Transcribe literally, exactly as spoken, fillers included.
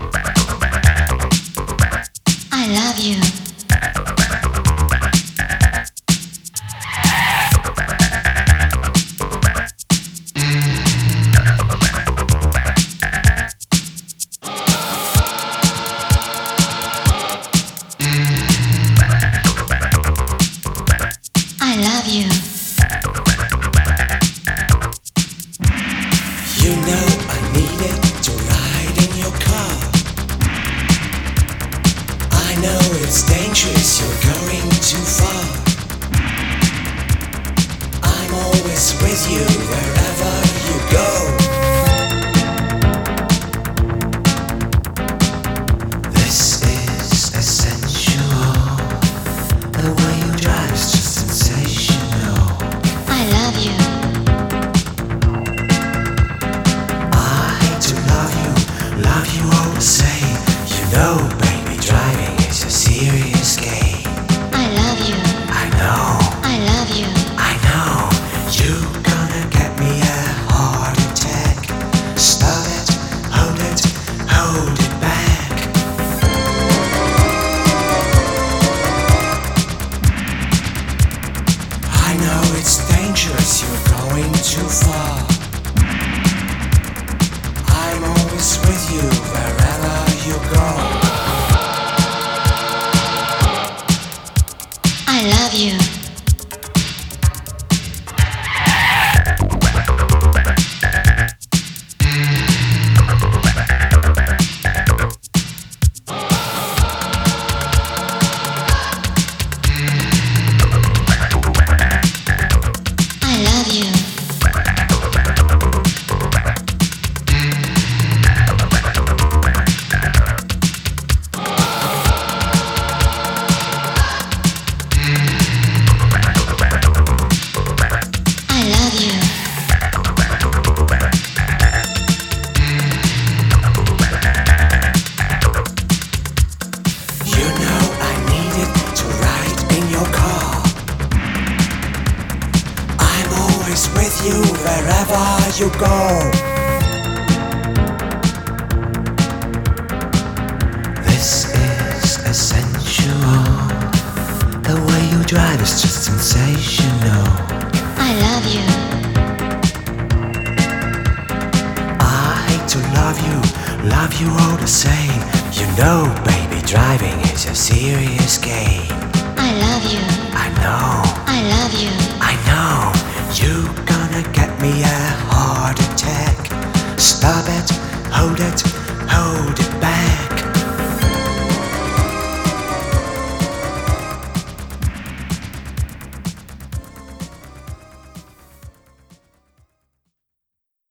I love you. I love you. You know I needed to ride in your car. I know it's dangerous, you're going too far. I'm always with you wherever you go. This is essential. The way you drive is just sensational. I love you. Love you all the same. You know, baby, driving is a serious game. I love you. I know, I love you. I know. You gonna get me a heart attack. Stop it, hold it, hold it back. I know it's dangerous, you're going too far. I'm always with you wherever you go. I love you. I love you. I love you. You know I needed to ride in your car. I'm always with you wherever you go. This is essential. The way you drive is just sensational. I love you. I hate to love you, love you all the same. You know, baby, driving is a serious game. I love you. I know, I love you. I know. You gonna get me a heart attack. Stop it, hold it, hold